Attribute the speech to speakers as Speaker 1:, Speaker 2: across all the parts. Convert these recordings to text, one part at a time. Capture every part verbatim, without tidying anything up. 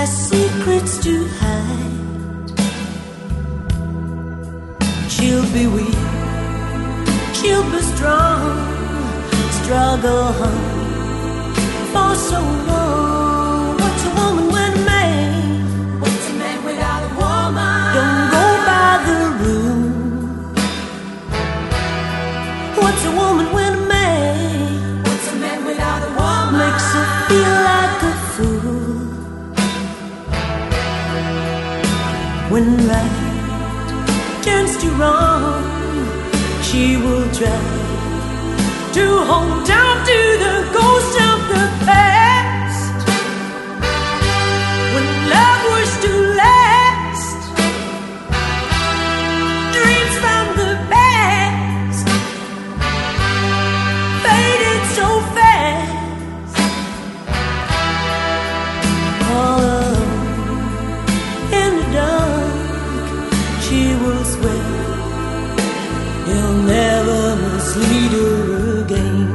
Speaker 1: secrets to hide. She'll be weak, she'll be strong, struggle hard for so long. What's a woman when a man? What's a man without a woman? Don't go by the rule. What's a woman when a man? What's a man without a woman? Makes her feel like a fool. When right turns to wrong, she will try to hold on to the ghost of the past. When love was to last, dreams from the past faded so fast. All alone in the dark, she will swear he'll never mislead her again.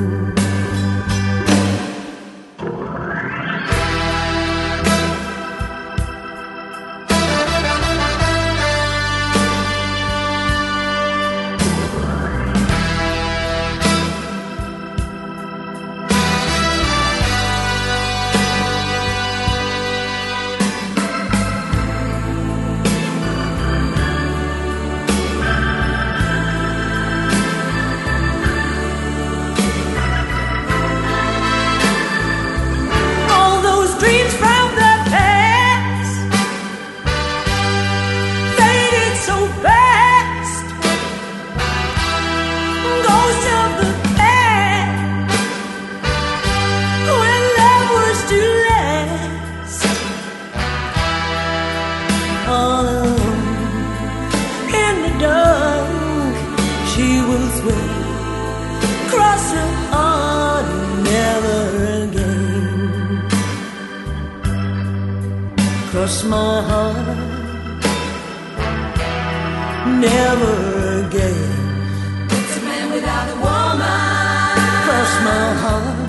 Speaker 1: All alone in the dark, she will swear, cross her heart, never again. Cross my heart, never again. It's a man without a woman. Cross my heart,